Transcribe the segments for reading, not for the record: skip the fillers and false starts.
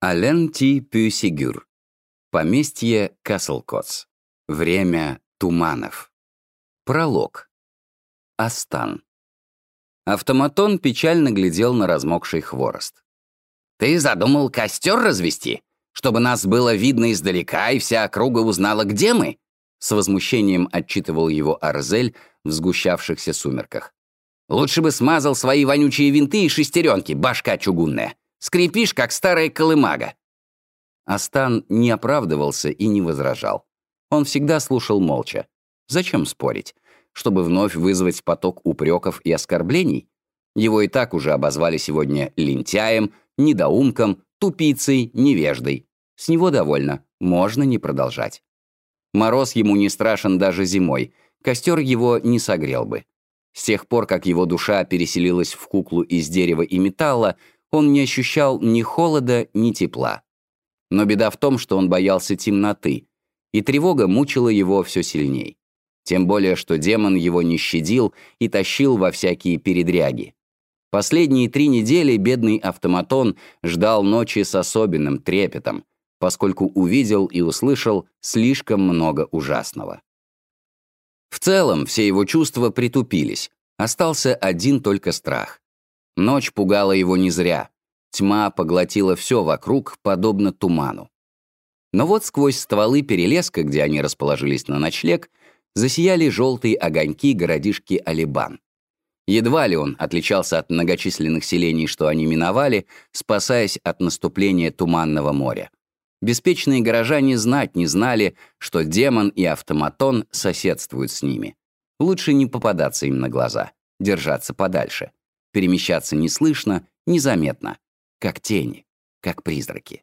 Ален Ти Пюсигюр. Поместье Каслкотс. Время туманов. Пролог. Астан. Автоматон печально глядел на размокший хворост. «Ты задумал костер развести, чтобы нас было видно издалека и вся округа узнала, где мы?» С возмущением отчитывал его Арзель в сгущавшихся сумерках. «Лучше бы смазал свои вонючие винты и шестеренки, башка чугунная. Скрипишь, как старая колымага». Астан не оправдывался и не возражал. Он всегда слушал молча. Зачем спорить? Чтобы вновь вызвать поток упреков и оскорблений? Его и так уже обозвали сегодня лентяем, недоумком, тупицей, невеждой. С него довольно, можно не продолжать. Мороз ему не страшен даже зимой, костер его не согрел бы. С тех пор, как его душа переселилась в куклу из дерева и металла, он не ощущал ни холода, ни тепла. Но беда в том, что он боялся темноты, и тревога мучила его все сильней. Тем более, что демон его не щадил и тащил во всякие передряги. Последние 3 недели бедный автоматон ждал ночи с особенным трепетом, поскольку увидел и услышал слишком много ужасного. В целом, все его чувства притупились, остался один только страх. Ночь пугала его не зря. Тьма поглотила все вокруг, подобно туману. Но вот сквозь стволы перелеска, где они расположились на ночлег, засияли желтые огоньки городишки Алибан. Едва ли он отличался от многочисленных селений, что они миновали, спасаясь от наступления Туманного моря. Беспечные горожане знать не знали, что демон и автоматон соседствуют с ними. Лучше не попадаться им на глаза, держаться подальше. Перемещаться неслышно, незаметно, как тени, как призраки.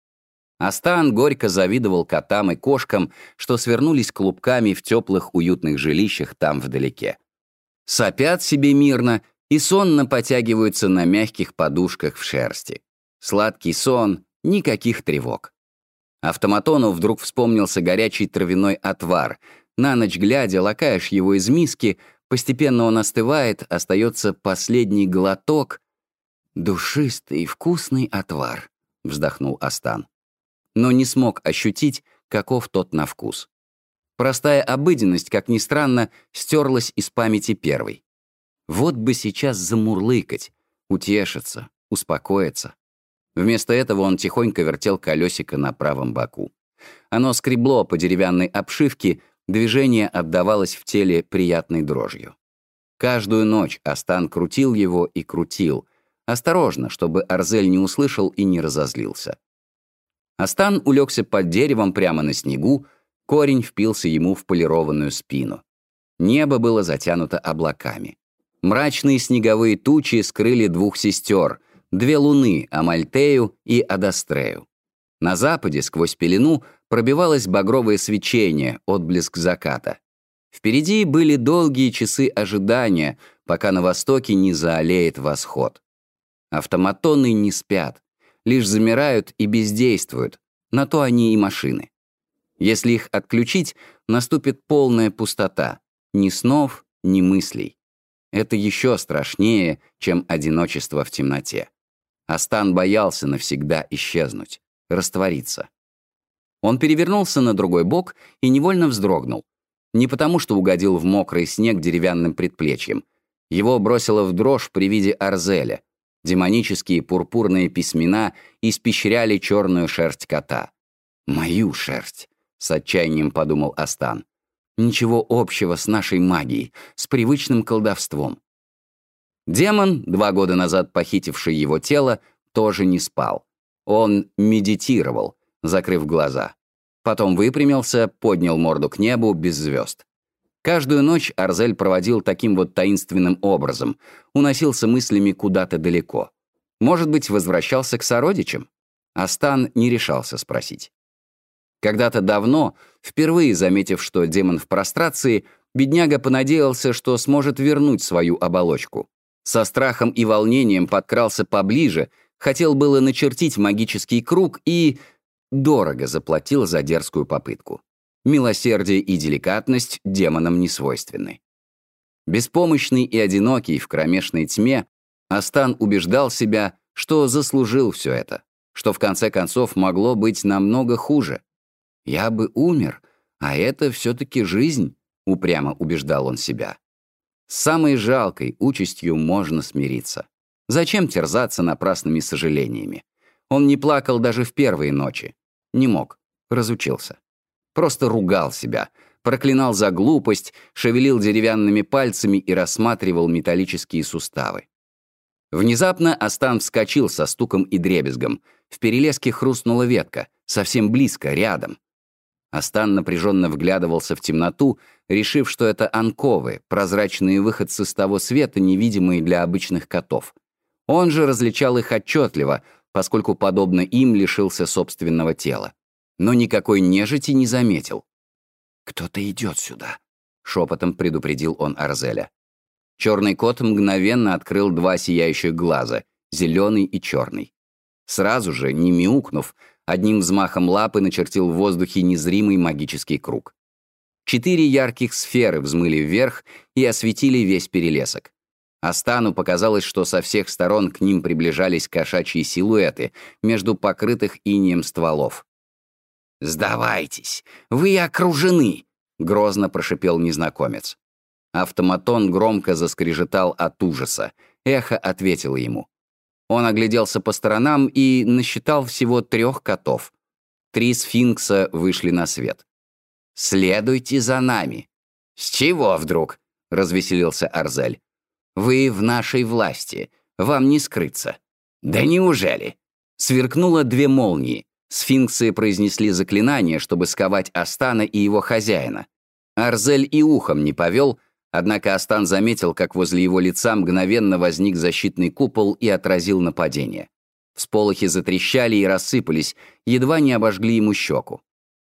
Астан горько завидовал котам и кошкам, что свернулись клубками в теплых уютных жилищах там вдалеке. Сопят себе мирно и сонно потягиваются на мягких подушках в шерсти. Сладкий сон, никаких тревог. Автоматону вдруг вспомнился горячий травяной отвар. На ночь глядя, лакаешь его из миски, постепенно он остывает, остается последний глоток. «Душистый и вкусный отвар», — вздохнул Астан. Но не смог ощутить, каков тот на вкус. Простая обыденность, как ни странно, стерлась из памяти первой. Вот бы сейчас замурлыкать, утешиться, успокоиться. Вместо этого он тихонько вертел колесико на правом боку. Оно скребло по деревянной обшивке, движение отдавалось в теле приятной дрожью. Каждую ночь Астан крутил его и крутил, осторожно, чтобы Арзель не услышал и не разозлился. Астан улегся под деревом прямо на снегу, корень впился ему в полированную спину. Небо было затянуто облаками. Мрачные снеговые тучи скрыли 2 сестер, 2 луны, Амальтею и Адастрею. На западе, сквозь пелену, пробивалось багровое свечение, отблеск заката. Впереди были долгие часы ожидания, пока на востоке не заалеет восход. Автоматоны не спят, лишь замирают и бездействуют, на то они и машины. Если их отключить, наступит полная пустота, ни снов, ни мыслей. Это еще страшнее, чем одиночество в темноте. Астан боялся навсегда исчезнуть, раствориться. Он перевернулся на другой бок и невольно вздрогнул. Не потому, что угодил в мокрый снег деревянным предплечьем. Его бросило в дрожь при виде Арзеля. Демонические пурпурные письмена испещряли черную шерсть кота. «Мою шерсть», — с отчаянием подумал Астан. «Ничего общего с нашей магией, с привычным колдовством». Демон, 2 года назад похитивший его тело, тоже не спал. Он медитировал, закрыв глаза. Потом выпрямился, поднял морду к небу без звезд. Каждую ночь Арзель проводил таким вот таинственным образом, уносился мыслями куда-то далеко. Может быть, возвращался к сородичам? Астан не решался спросить. Когда-то давно, впервые заметив, что демон в прострации, бедняга понадеялся, что сможет вернуть свою оболочку. Со страхом и волнением подкрался поближе, хотел было начертить магический круг и дорого заплатил за дерзкую попытку. Милосердие и деликатность демонам не свойственны. Беспомощный и одинокий в кромешной тьме, Астан убеждал себя, что заслужил все это, что в конце концов могло быть намного хуже. «Я бы умер, а это все-таки жизнь», — упрямо убеждал он себя. С самой жалкой участью можно смириться. Зачем терзаться напрасными сожалениями? Он не плакал даже в первые ночи. Не мог, разучился. Просто ругал себя, проклинал за глупость, шевелил деревянными пальцами и рассматривал металлические суставы. Внезапно Астан вскочил со стуком и дребезгом. В перелеске хрустнула ветка, совсем близко, рядом. Астан напряженно вглядывался в темноту, решив, что это анковы, прозрачные выходцы с того света, невидимые для обычных котов. Он же различал их отчетливо, поскольку, подобно им, лишился собственного тела. Но никакой нежити не заметил. «Кто-то идет сюда», — шепотом предупредил он Арзеля. Черный кот мгновенно открыл два сияющих глаза, зеленый и черный. Сразу же, не мяукнув, одним взмахом лапы начертил в воздухе незримый магический круг. 4 ярких сферы взмыли вверх и осветили весь перелесок. Астану показалось, что со всех сторон к ним приближались кошачьи силуэты между покрытых инеем стволов. «Сдавайтесь! Вы окружены!» — грозно прошипел незнакомец. Автоматон громко заскрежетал от ужаса. Эхо ответило ему. Он огляделся по сторонам и насчитал всего 3 котов. 3 сфинкса вышли на свет. «Следуйте за нами». «С чего вдруг?» — развеселился Арзель. «Вы в нашей власти. Вам не скрыться». «Да неужели?» Сверкнуло 2 молнии. Сфинксы произнесли заклинание, чтобы сковать Астана и его хозяина. Арзель и ухом не повел, однако Астан заметил, как возле его лица мгновенно возник защитный купол и отразил нападение. Всполохи затрещали и рассыпались, едва не обожгли ему щеку.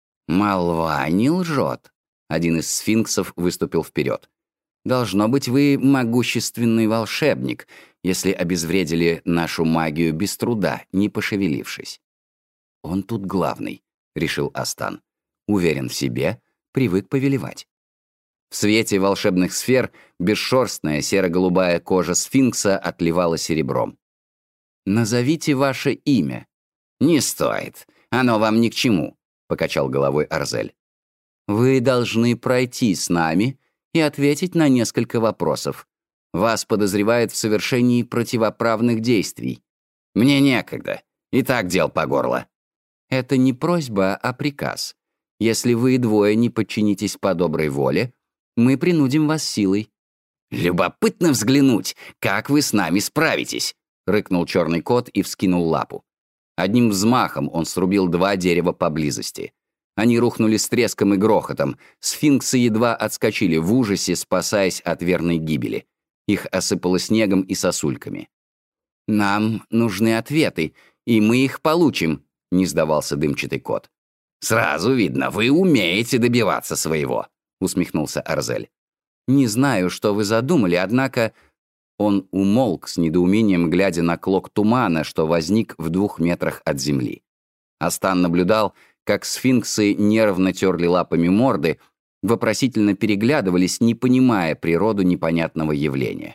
«Молва не лжет», — один из сфинксов выступил вперед. «Должно быть, вы могущественный волшебник, если обезвредили нашу магию без труда, не пошевелившись». «Он тут главный», — решил Астан. Уверен в себе, привык повелевать. В свете волшебных сфер бесшерстная серо-голубая кожа сфинкса отливала серебром. «Назовите ваше имя». «Не стоит. Оно вам ни к чему», — покачал головой Арзель. «Вы должны пройти с нами и ответить на несколько вопросов. Вас подозревают в совершении противоправных действий». «Мне некогда. И так дел по горло». «Это не просьба, а приказ. Если вы двое не подчинитесь по доброй воле, мы принудим вас силой». «Любопытно взглянуть, как вы с нами справитесь», — рыкнул черный кот и вскинул лапу. Одним взмахом он срубил 2 дерева поблизости. Они рухнули с треском и грохотом. Сфинксы едва отскочили в ужасе, спасаясь от верной гибели. Их осыпало снегом и сосульками. «Нам нужны ответы, и мы их получим», — не сдавался дымчатый кот. «Сразу видно, вы умеете добиваться своего», — усмехнулся Арзель. «Не знаю, что вы задумали, однако...» Он умолк с недоумением, глядя на клок тумана, что возник в 2 метрах от земли. Астан наблюдал, как сфинксы нервно терли лапами морды, вопросительно переглядывались, не понимая природу непонятного явления.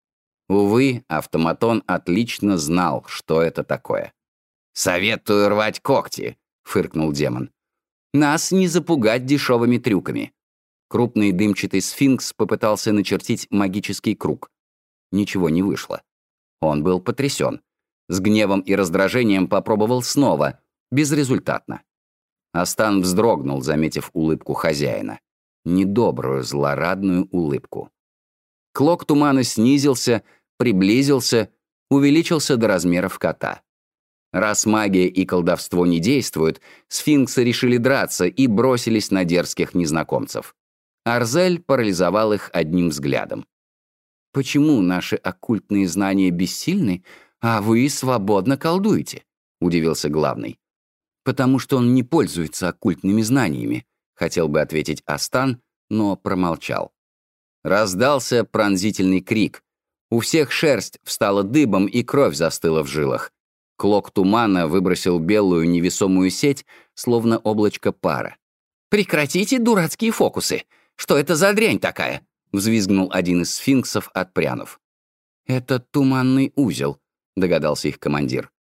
Увы, автоматон отлично знал, что это такое. «Советую рвать когти», — фыркнул демон. «Нас не запугать дешевыми трюками». Крупный дымчатый сфинкс попытался начертить магический круг. Ничего не вышло. Он был потрясен. С гневом и раздражением попробовал снова, безрезультатно. Астан вздрогнул, заметив улыбку хозяина. Недобрую, злорадную улыбку. Клок тумана снизился, приблизился, увеличился до размеров кота. Раз магия и колдовство не действуют, сфинксы решили драться и бросились на дерзких незнакомцев. Арзель парализовал их одним взглядом. «Почему наши оккультные знания бессильны, а вы свободно колдуете?» — удивился главный. «Потому что он не пользуется оккультными знаниями», — хотел бы ответить Астан, но промолчал. Раздался пронзительный крик. У всех шерсть встала дыбом и кровь застыла в жилах. Клок тумана выбросил белую невесомую сеть, словно облачко пара. «Прекратите дурацкие фокусы! Что это за дрянь такая?» — взвизгнул один из сфинксов, отпрянув. «Это туманный узел», — догадался их командир.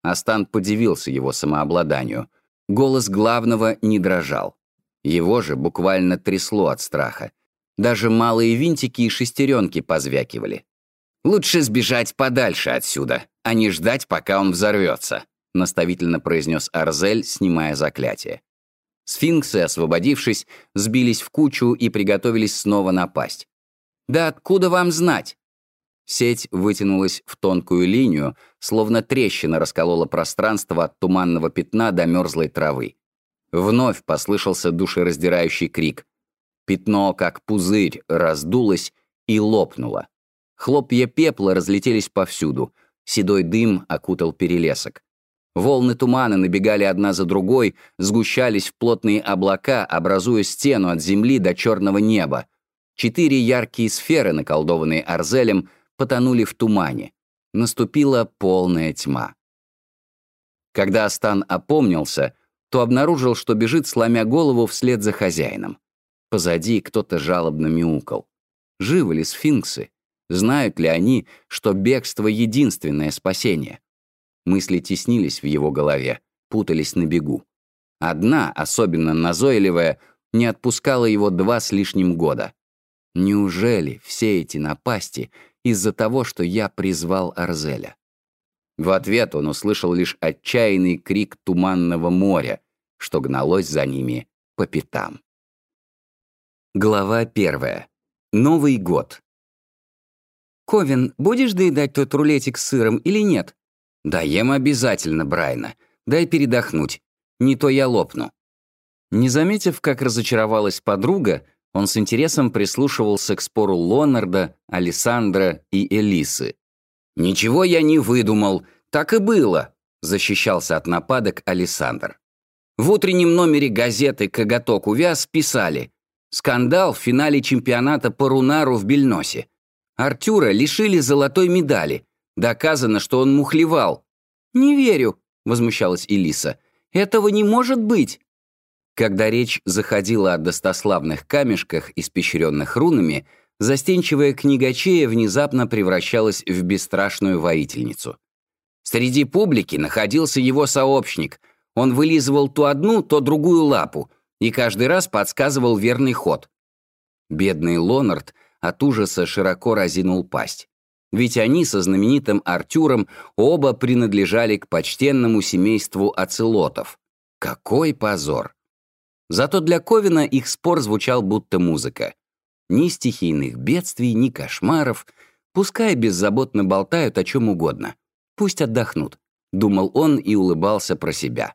Астан подивился его самообладанию. Голос главного не дрожал. Его же буквально трясло от страха. Даже малые винтики и шестеренки позвякивали. «Лучше сбежать подальше отсюда, а не ждать, пока он взорвется», наставительно произнес Арзель, снимая заклятие. Сфинксы, освободившись, сбились в кучу и приготовились снова напасть. «Да откуда вам знать?» Сеть вытянулась в тонкую линию, словно трещина расколола пространство от туманного пятна до мерзлой травы. Вновь послышался душераздирающий крик. Пятно, как пузырь, раздулось и лопнуло. Хлопья пепла разлетелись повсюду. Седой дым окутал перелесок. Волны тумана набегали одна за другой, сгущались в плотные облака, образуя стену от земли до черного неба. 4 яркие сферы, наколдованные Арзелем, потонули в тумане. Наступила полная тьма. Когда Астан опомнился, то обнаружил, что бежит, сломя голову вслед за хозяином. Позади кто-то жалобно мяукал. Живы ли сфинксы? Знают ли они, что бегство — единственное спасение? Мысли теснились в его голове, путались на бегу. Одна, особенно назойливая, не отпускала его 2 с лишним года. Неужели все эти напасти из-за того, что я призвал Арзеля? В ответ он услышал лишь отчаянный крик туманного моря, что гналось за ними по пятам. Глава 1. Новый год. «Ковен, будешь доедать тот рулетик с сыром или нет?» «Доем обязательно, Брайна. Дай передохнуть. Не то я лопну». Не заметив, как разочаровалась подруга, он с интересом прислушивался к спору Лонарда, Алессандра и Элисы. «Ничего я не выдумал. Так и было», — защищался от нападок Алессандр. В утреннем номере газеты «Коготок увяз» писали: «Скандал в финале чемпионата по Рунару в Бельносе. Артюра лишили золотой медали. Доказано, что он мухлевал». «Не верю», — возмущалась Элиса. «Этого не может быть». Когда речь заходила о достославных камешках, испещренных рунами, застенчивая книгачея внезапно превращалась в бесстрашную воительницу. Среди публики находился его сообщник. Он вылизывал то одну, то другую лапу и каждый раз подсказывал верный ход. Бедный Лонард от ужаса широко разинул пасть. Ведь они со знаменитым Артюром оба принадлежали к почтенному семейству оцелотов. Какой позор! Зато для Ковена их спор звучал будто музыка. Ни стихийных бедствий, ни кошмаров. Пускай беззаботно болтают о чем угодно. Пусть отдохнут, думал он и улыбался про себя.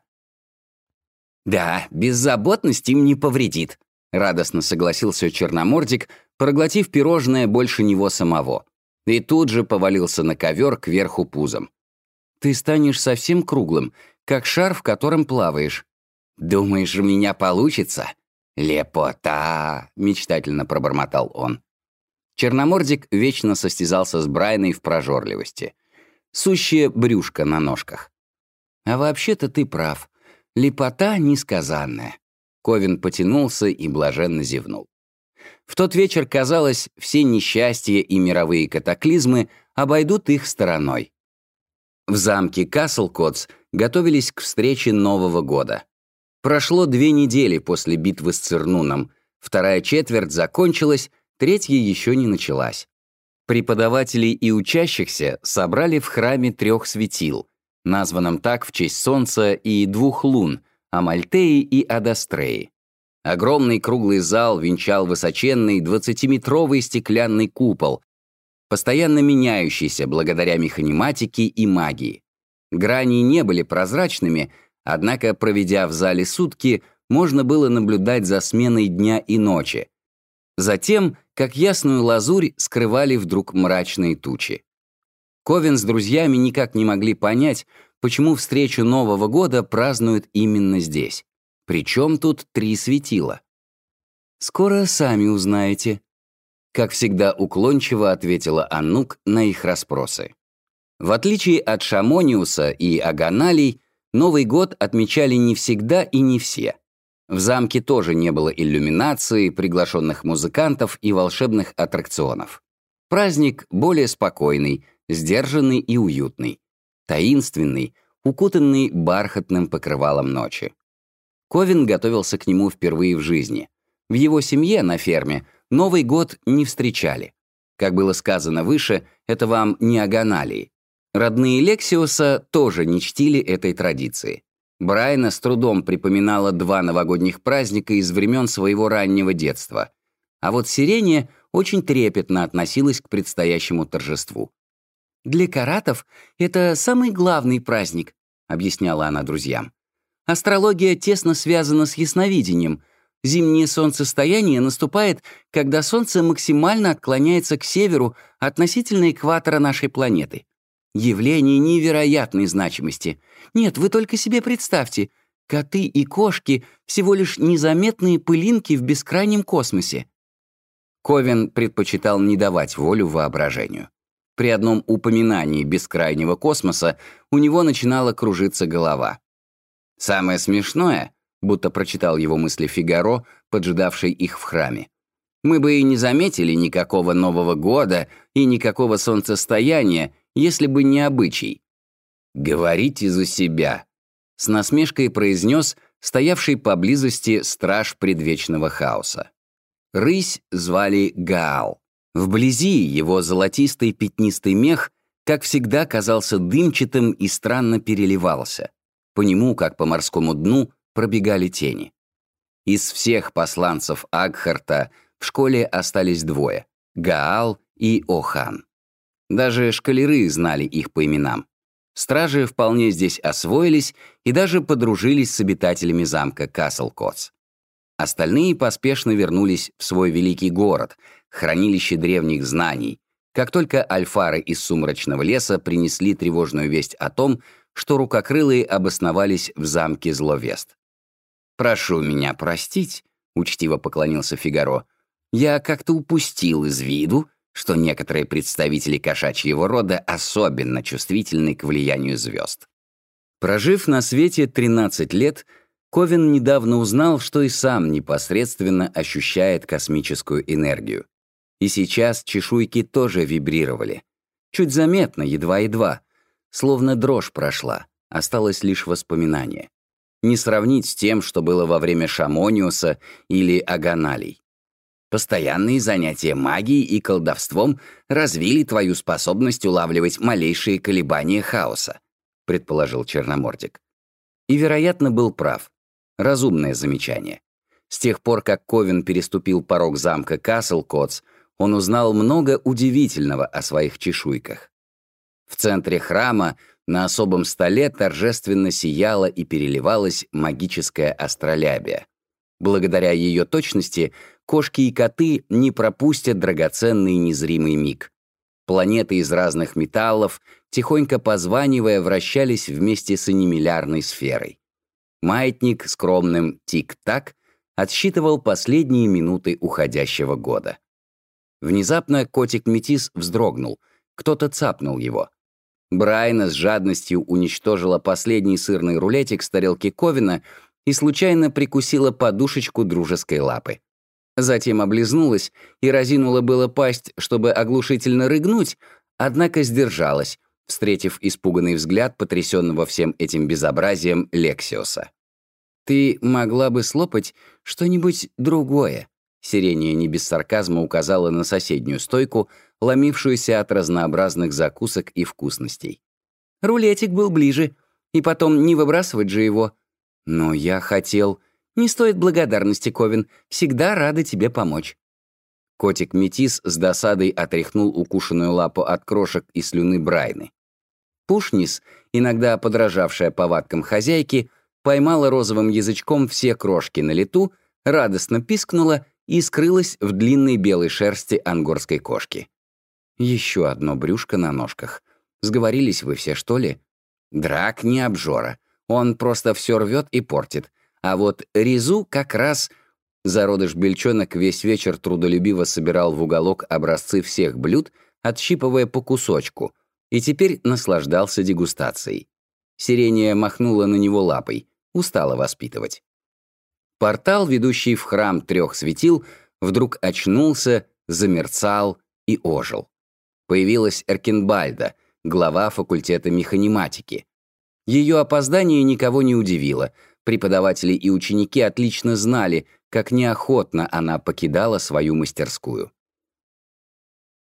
«Да, беззаботность им не повредит», — радостно согласился Черномордик, проглотив пирожное больше него самого. И тут же повалился на ковер кверху пузом. «Ты станешь совсем круглым, как шар, в котором плаваешь». «Думаешь, у меня получится?» «Лепота!» — мечтательно пробормотал он. Черномордик вечно состязался с Брайной в прожорливости. Сущее брюшко на ножках. «А вообще-то ты прав. Лепота несказанная». Ковен потянулся и блаженно зевнул. В тот вечер, казалось, все несчастья и мировые катаклизмы обойдут их стороной. В замке Каслкотс готовились к встрече Нового года. Прошло 2 недели после битвы с Цернуном, 2-я четверть закончилась, 3-я еще не началась. Преподавателей и учащихся собрали в храме 3 светил, названном так в честь Солнца и 2 лун, Амальтеи и Адастреи. Огромный круглый зал венчал высоченный 20-метровый стеклянный купол, постоянно меняющийся благодаря механиматике и магии. Грани не были прозрачными, однако, проведя в зале сутки, можно было наблюдать за сменой дня и ночи. Затем, как ясную лазурь, скрывали вдруг мрачные тучи. Ковен с друзьями никак не могли понять, почему встречу Нового года празднуют именно здесь. Причем тут 3 светила? «Скоро сами узнаете», — как всегда уклончиво ответила Аннук на их расспросы. В отличие от Шамониуса и Аганалий, Новый год отмечали не всегда и не все. В замке тоже не было иллюминации, приглашенных музыкантов и волшебных аттракционов. Праздник более спокойный, сдержанный и уютный. Таинственный, укутанный бархатным покрывалом ночи. Ковин готовился к нему впервые в жизни. В его семье на ферме Новый год не встречали. Как было сказано выше, это вам не Аганалии. Родные Лексиуса тоже не чтили этой традиции. Брайана с трудом припоминала 2 новогодних праздника из времен своего раннего детства. А вот Сирения очень трепетно относилась к предстоящему торжеству. «Для каратов это самый главный праздник», — объясняла она друзьям. «Астрология тесно связана с ясновидением. Зимнее солнцестояние наступает, когда Солнце максимально отклоняется к северу относительно экватора нашей планеты. Явление невероятной значимости. Нет, вы только себе представьте, коты и кошки — всего лишь незаметные пылинки в бескрайнем космосе». Ковин предпочитал не давать волю воображению. При одном упоминании бескрайнего космоса у него начинала кружиться голова. Самое смешное, будто прочитал его мысли Фигаро, поджидавший их в храме. Мы бы и не заметили никакого Нового года и никакого солнцестояния, если бы не обычай. «Говорите за себя», — с насмешкой произнес стоявший поблизости страж предвечного хаоса. Рысь звали Гаал. Вблизи его золотистый пятнистый мех, как всегда, казался дымчатым и странно переливался. По нему, как по морскому дну, пробегали тени. Из всех посланцев Агхарта в школе остались 2 — Гаал и Охан. Даже школяры знали их по именам. Стражи вполне здесь освоились и даже подружились с обитателями замка Касл-Котс. Остальные поспешно вернулись в свой великий город, хранилище древних знаний, как только альфары из сумрачного леса принесли тревожную весть о том, что рукокрылые обосновались в замке Зловест. «Прошу меня простить», — учтиво поклонился Фигаро, «я как-то упустил из виду, что некоторые представители кошачьего рода особенно чувствительны к влиянию звезд». Прожив на свете 13 лет, Ковин недавно узнал, что и сам непосредственно ощущает космическую энергию. И сейчас чешуйки тоже вибрировали. Чуть заметно, едва-едва. Словно дрожь прошла, осталось лишь воспоминание. Не сравнить с тем, что было во время Шамониуса или Аганалий. Постоянные занятия магией и колдовством развили твою способность улавливать малейшие колебания хаоса, предположил Черномордик. И, вероятно, был прав. Разумное замечание. С тех пор, как Ковин переступил порог замка Касл-Котс, он узнал много удивительного о своих чешуйках. В центре храма на особом столе торжественно сияла и переливалась магическая астролябия. Благодаря ее точности кошки и коты не пропустят драгоценный незримый миг. Планеты из разных металлов, тихонько позванивая, вращались вместе с анемилярной сферой. Маятник скромным тик-так отсчитывал последние минуты уходящего года. Внезапно котик-метис вздрогнул, кто-то цапнул его. Брайна с жадностью уничтожила последний сырный рулетик с тарелки Ковина и случайно прикусила подушечку дружеской лапы. Затем облизнулась и разинула было пасть, чтобы оглушительно рыгнуть, однако сдержалась, встретив испуганный взгляд потрясенного всем этим безобразием Лексиуса. «Ты могла бы слопать что-нибудь другое», — Сирения не без сарказма указала на соседнюю стойку, ломившуюся от разнообразных закусок и вкусностей. «Рулетик был ближе, и потом не выбрасывать же его. Но я хотел...» «Не стоит благодарности, Ковин, всегда рада тебе помочь». Котик-метис с досадой отряхнул укушенную лапу от крошек и слюны Брайны. Пушнис, иногда подражавшая повадкам хозяйки, поймала розовым язычком все крошки на лету, радостно пискнула и скрылась в длинной белой шерсти ангорской кошки. Еще одно брюшко на ножках. Сговорились вы все, что ли? Драк не обжора. Он просто все рвет и портит. А вот Ризу как раз... Зародыш-бельчонок весь вечер трудолюбиво собирал в уголок образцы всех блюд, отщипывая по кусочку, и теперь наслаждался дегустацией. Сирения махнула на него лапой, устала воспитывать. Портал, ведущий в храм 3 светил, вдруг очнулся, замерцал и ожил. Появилась Эркинбальда, глава факультета механиматики. Ее опоздание никого не удивило. Преподаватели и ученики отлично знали, как неохотно она покидала свою мастерскую.